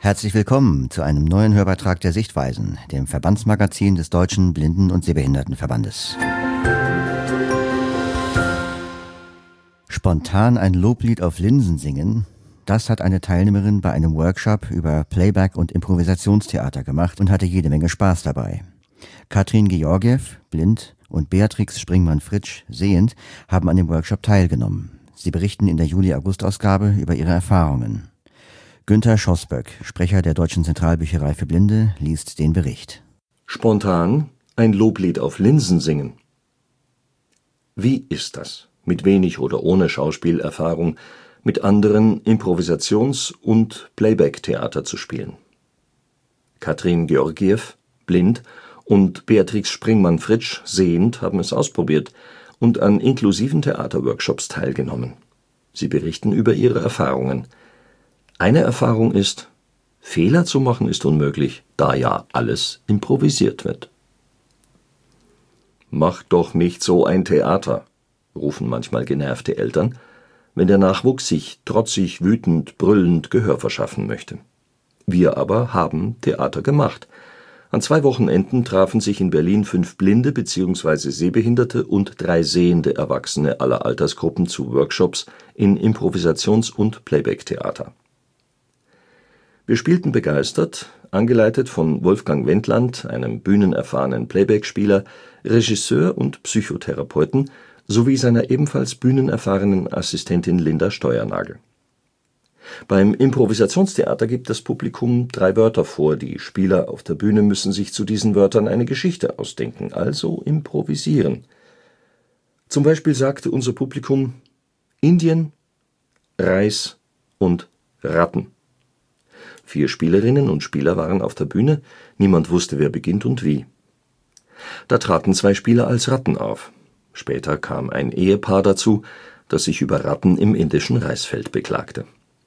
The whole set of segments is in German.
Herzlich willkommen zu einem neuen Hörbeitrag der Sichtweisen, dem Verbandsmagazin des Deutschen Blinden- und Sehbehindertenverbandes. Spontan ein Loblied auf Linsen singen, das hat eine Teilnehmerin bei einem Workshop über Playback und Improvisationstheater gemacht und hatte jede Menge Spaß dabei. Katrin Georgiew, blind, und Beatrix Springmann-Fritsch, sehend, haben an dem Workshop teilgenommen. Sie berichten in der Juli-August-Ausgabe über ihre Erfahrungen. Günter Schoßböck, Sprecher der Deutschen Zentralbücherei für Blinde, liest den Bericht. Spontan ein Loblied auf Linsen singen. Wie ist das, mit wenig oder ohne Schauspielerfahrung mit anderen Improvisations- und Playback-Theater zu spielen? Katrin Georgiew, blind, und Beatrix Springmann-Fritsch, sehend, haben es ausprobiert und an inklusiven Theaterworkshops teilgenommen. Sie berichten über ihre Erfahrungen. Eine Erfahrung ist, Fehler zu machen ist unmöglich, da ja alles improvisiert wird. »Mach doch nicht so ein Theater«, rufen manchmal genervte Eltern, wenn der Nachwuchs sich trotzig, wütend, brüllend Gehör verschaffen möchte. Wir aber haben Theater gemacht. An 2 Wochenenden trafen sich in Berlin 5 blinde bzw. sehbehinderte und 3 sehende Erwachsene aller Altersgruppen zu Workshops in Improvisations- und Playback-Theater. Wir spielten begeistert, angeleitet von Wolfgang Wendland, einem bühnenerfahrenen Playback-Spieler, Regisseur und Psychotherapeuten, sowie seiner ebenfalls bühnenerfahrenen Assistentin Linda Steuernagel. Beim Improvisationstheater gibt das Publikum 3 Wörter vor, die Spieler auf der Bühne müssen sich zu diesen Wörtern eine Geschichte ausdenken, also improvisieren. Zum Beispiel sagte unser Publikum Indien, Reis und Ratten. 4 Spielerinnen und Spieler waren auf der Bühne, niemand wusste, wer beginnt und wie. Da traten 2 Spieler als Ratten auf. Später kam ein Ehepaar dazu, das sich über Ratten im indischen Reisfeld beklagte.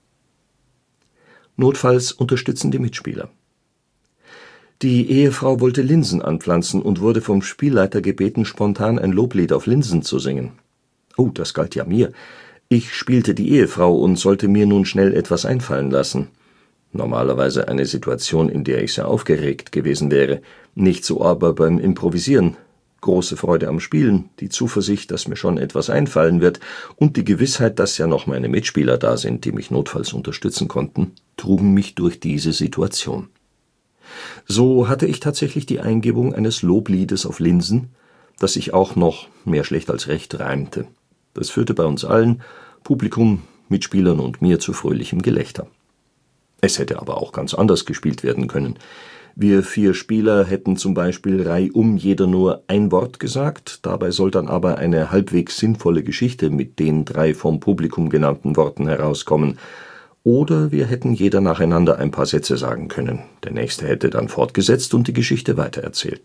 Notfalls unterstützen die Mitspieler. Die Ehefrau wollte Linsen anpflanzen und wurde vom Spielleiter gebeten, spontan ein Loblied auf Linsen zu singen. Oh, das galt ja mir. Ich spielte die Ehefrau und sollte mir nun schnell etwas einfallen lassen. Normalerweise eine Situation, in der ich sehr aufgeregt gewesen wäre. Nicht so aber beim Improvisieren. Große Freude am Spielen, die Zuversicht, dass mir schon etwas einfallen wird und die Gewissheit, dass ja noch meine Mitspieler da sind, die mich notfalls unterstützen konnten, trugen mich durch diese Situation. So hatte ich tatsächlich die Eingebung eines Lobliedes auf Linsen, das sich auch noch, mehr schlecht als recht, reimte. Das führte bei uns allen, Publikum, Mitspielern und mir, zu fröhlichem Gelächter. Es hätte aber auch ganz anders gespielt werden können. Wir 4 Spieler hätten zum Beispiel reihum jeder nur ein Wort gesagt, dabei soll dann aber eine halbwegs sinnvolle Geschichte mit den 3 vom Publikum genannten Worten herauskommen. Oder wir hätten jeder nacheinander ein paar Sätze sagen können. Der Nächste hätte dann fortgesetzt und die Geschichte weitererzählt.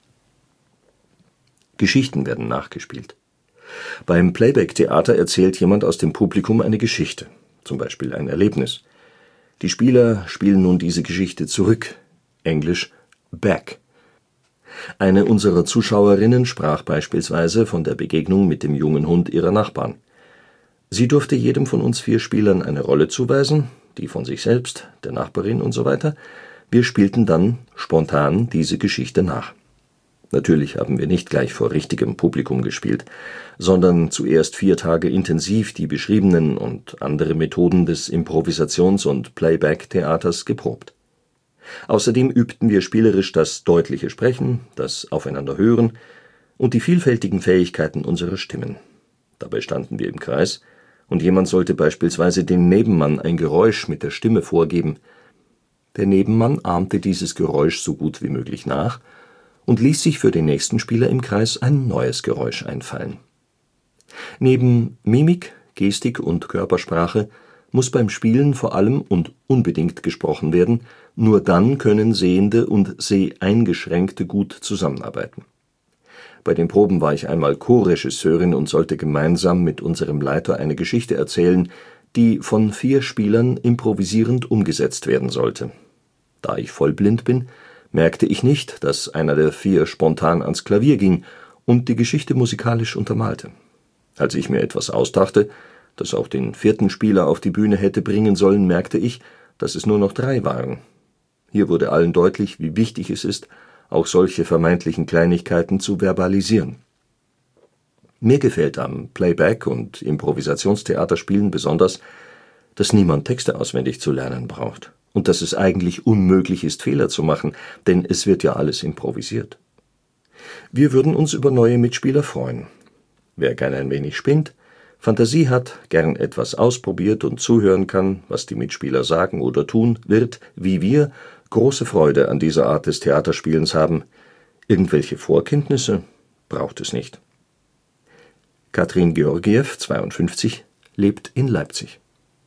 Geschichten werden nachgespielt. Beim Playback-Theater erzählt jemand aus dem Publikum eine Geschichte, zum Beispiel ein Erlebnis. Die Spieler spielen nun diese Geschichte zurück, englisch back. Eine unserer Zuschauerinnen sprach beispielsweise von der Begegnung mit dem jungen Hund ihrer Nachbarn. Sie durfte jedem von uns 4 Spielern eine Rolle zuweisen, die von sich selbst, der Nachbarin und so weiter. Wir spielten dann spontan diese Geschichte nach. Natürlich haben wir nicht gleich vor richtigem Publikum gespielt, sondern zuerst 4 Tage intensiv die beschriebenen und andere Methoden des Improvisations- und Playback-Theaters geprobt. Außerdem übten wir spielerisch das deutliche Sprechen, das Aufeinanderhören und die vielfältigen Fähigkeiten unserer Stimmen. Dabei standen wir im Kreis und jemand sollte beispielsweise dem Nebenmann ein Geräusch mit der Stimme vorgeben. Der Nebenmann ahmte dieses Geräusch so gut wie möglich nach und ließ sich für den nächsten Spieler im Kreis ein neues Geräusch einfallen. Neben Mimik, Gestik und Körpersprache muss beim Spielen vor allem und unbedingt gesprochen werden, nur dann können Sehende und Seheingeschränkte gut zusammenarbeiten. Bei den Proben war ich einmal Co-Regisseurin und sollte gemeinsam mit unserem Leiter eine Geschichte erzählen, die von 4 Spielern improvisierend umgesetzt werden sollte. Da ich vollblind bin, merkte ich nicht, dass einer der 4 spontan ans Klavier ging und die Geschichte musikalisch untermalte. Als ich mir etwas ausdachte, das auch den 4. Spieler auf die Bühne hätte bringen sollen, merkte ich, dass es nur noch 3 waren. Hier wurde allen deutlich, wie wichtig es ist, auch solche vermeintlichen Kleinigkeiten zu verbalisieren. Mir gefällt am Playback- und Improvisationstheaterspielen besonders, dass niemand Texte auswendig zu lernen braucht und dass es eigentlich unmöglich ist, Fehler zu machen, denn es wird ja alles improvisiert. Wir würden uns über neue Mitspieler freuen. Wer gern ein wenig spinnt, Fantasie hat, gern etwas ausprobiert und zuhören kann, was die Mitspieler sagen oder tun, wird, wie wir, große Freude an dieser Art des Theaterspielens haben. Irgendwelche Vorkenntnisse braucht es nicht. Katrin Georgiew, 52, lebt in Leipzig.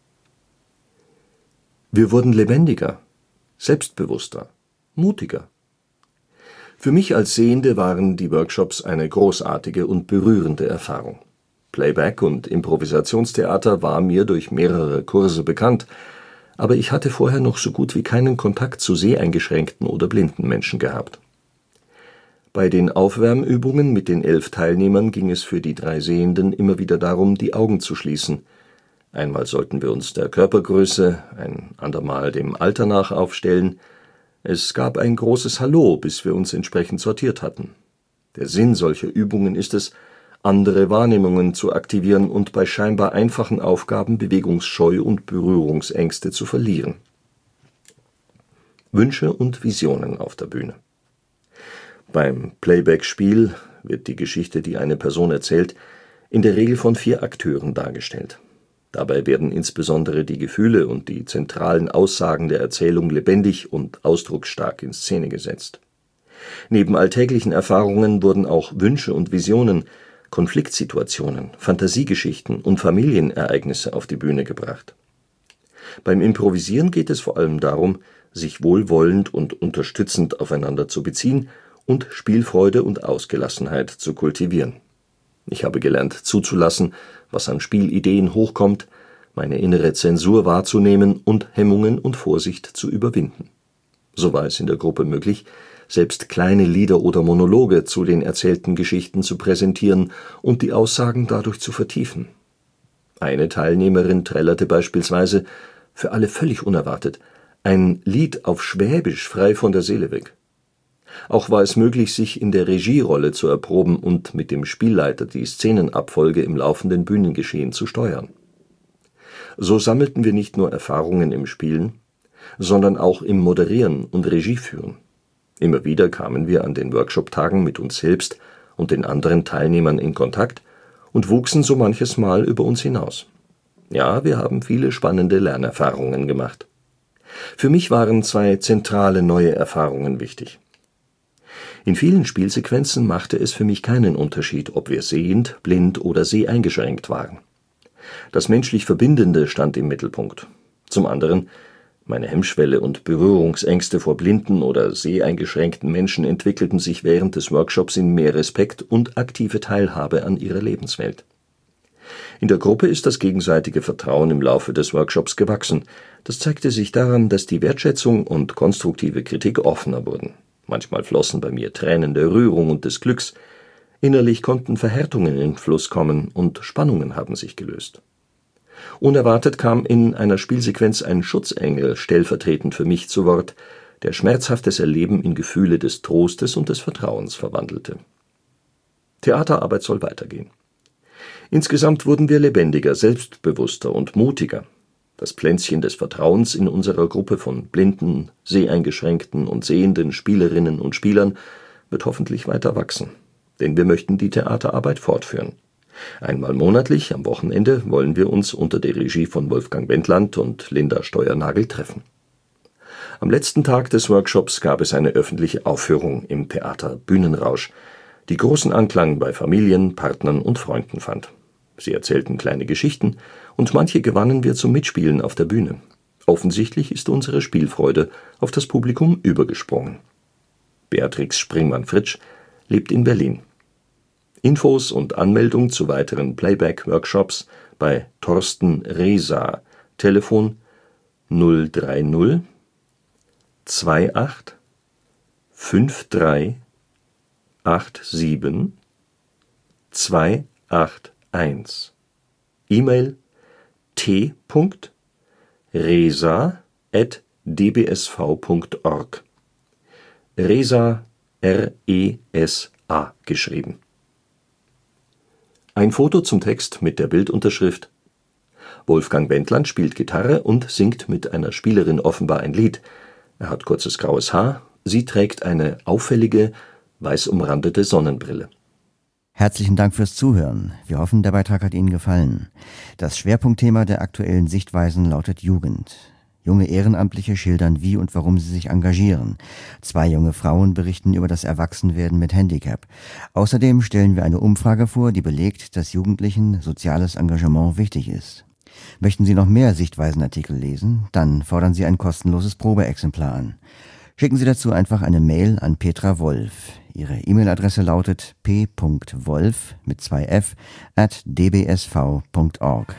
Wir wurden lebendiger, selbstbewusster, mutiger. Für mich als Sehende waren die Workshops eine großartige und berührende Erfahrung. Playback- und Improvisationstheater war mir durch mehrere Kurse bekannt, aber ich hatte vorher noch so gut wie keinen Kontakt zu seheingeschränkten oder blinden Menschen gehabt. Bei den Aufwärmübungen mit den 11 Teilnehmern ging es für die 3 Sehenden immer wieder darum, die Augen zu schließen. Einmal sollten wir uns der Körpergröße, ein andermal dem Alter nach aufstellen. Es gab ein großes Hallo, bis wir uns entsprechend sortiert hatten. Der Sinn solcher Übungen ist es, andere Wahrnehmungen zu aktivieren und bei scheinbar einfachen Aufgaben Bewegungsscheu und Berührungsängste zu verlieren. Wünsche und Visionen auf der Bühne. Beim Playback-Spiel wird die Geschichte, die eine Person erzählt, in der Regel von 4 Akteuren dargestellt. Dabei werden insbesondere die Gefühle und die zentralen Aussagen der Erzählung lebendig und ausdrucksstark in Szene gesetzt. Neben alltäglichen Erfahrungen wurden auch Wünsche und Visionen, Konfliktsituationen, Fantasiegeschichten und Familienereignisse auf die Bühne gebracht. Beim Improvisieren geht es vor allem darum, sich wohlwollend und unterstützend aufeinander zu beziehen und Spielfreude und Ausgelassenheit zu kultivieren. Ich habe gelernt zuzulassen, was an Spielideen hochkommt, meine innere Zensur wahrzunehmen und Hemmungen und Vorsicht zu überwinden. So war es in der Gruppe möglich, selbst kleine Lieder oder Monologe zu den erzählten Geschichten zu präsentieren und die Aussagen dadurch zu vertiefen. Eine Teilnehmerin trällerte beispielsweise, für alle völlig unerwartet, ein Lied auf Schwäbisch frei von der Seele weg. Auch war es möglich, sich in der Regierolle zu erproben und mit dem Spielleiter die Szenenabfolge im laufenden Bühnengeschehen zu steuern. So sammelten wir nicht nur Erfahrungen im Spielen, sondern auch im Moderieren und Regieführen. Immer wieder kamen wir an den Workshop-Tagen mit uns selbst und den anderen Teilnehmern in Kontakt und wuchsen so manches Mal über uns hinaus. Ja, wir haben viele spannende Lernerfahrungen gemacht. Für mich waren 2 zentrale neue Erfahrungen wichtig. In vielen Spielsequenzen machte es für mich keinen Unterschied, ob wir sehend, blind oder seheingeschränkt waren. Das menschlich Verbindende stand im Mittelpunkt. Zum anderen, meine Hemmschwelle und Berührungsängste vor blinden oder seheingeschränkten Menschen entwickelten sich während des Workshops in mehr Respekt und aktive Teilhabe an ihrer Lebenswelt. In der Gruppe ist das gegenseitige Vertrauen im Laufe des Workshops gewachsen. Das zeigte sich daran, dass die Wertschätzung und konstruktive Kritik offener wurden. Manchmal flossen bei mir Tränen der Rührung und des Glücks. Innerlich konnten Verhärtungen in den Fluss kommen und Spannungen haben sich gelöst. Unerwartet kam in einer Spielsequenz ein Schutzengel stellvertretend für mich zu Wort, der schmerzhaftes Erleben in Gefühle des Trostes und des Vertrauens verwandelte. Theaterarbeit soll weitergehen. Insgesamt wurden wir lebendiger, selbstbewusster und mutiger. Das Pflänzchen des Vertrauens in unserer Gruppe von blinden, seheingeschränkten und sehenden Spielerinnen und Spielern wird hoffentlich weiter wachsen, denn wir möchten die Theaterarbeit fortführen. Einmal monatlich, am Wochenende, wollen wir uns unter der Regie von Wolfgang Wendland und Linda Steuernagel treffen. Am letzten Tag des Workshops gab es eine öffentliche Aufführung im Theater Bühnenrausch, die großen Anklang bei Familien, Partnern und Freunden fand. Sie erzählten kleine Geschichten und manche gewannen wir zum Mitspielen auf der Bühne. Offensichtlich ist unsere Spielfreude auf das Publikum übergesprungen. Beatrix Springmann-Fritsch lebt in Berlin. Infos und Anmeldung zu weiteren Playback-Workshops bei Thorsten Rehsa, Telefon 030 28 53 87 281. E-Mail t.resa resa@dbsv.org. Resa, R-E-S-A geschrieben. Ein Foto zum Text mit der Bildunterschrift: Wolfgang Wendland spielt Gitarre und singt mit einer Spielerin offenbar ein Lied. Er hat kurzes graues Haar, sie trägt eine auffällige, weiß umrandete Sonnenbrille. Herzlichen Dank fürs Zuhören. Wir hoffen, der Beitrag hat Ihnen gefallen. Das Schwerpunktthema der aktuellen Sichtweisen lautet Jugend. Junge Ehrenamtliche schildern, wie und warum sie sich engagieren. 2 junge Frauen berichten über das Erwachsenwerden mit Handicap. Außerdem stellen wir eine Umfrage vor, die belegt, dass Jugendlichen soziales Engagement wichtig ist. Möchten Sie noch mehr Sichtweisenartikel lesen? Dann fordern Sie ein kostenloses Probeexemplar an. Schicken Sie dazu einfach eine Mail an Petra Wolf. Ihre E-Mail-Adresse lautet p.wolf mit 2 F @dbsv.org.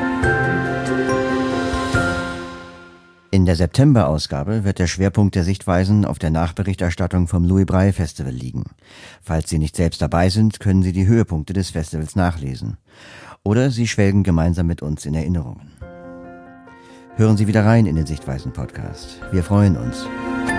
In der September-Ausgabe wird der Schwerpunkt der Sichtweisen auf der Nachberichterstattung vom Louis Braille Festival liegen. Falls Sie nicht selbst dabei sind, können Sie die Höhepunkte des Festivals nachlesen. Oder Sie schwelgen gemeinsam mit uns in Erinnerungen. Hören Sie wieder rein in den Sichtweisen-Podcast. Wir freuen uns.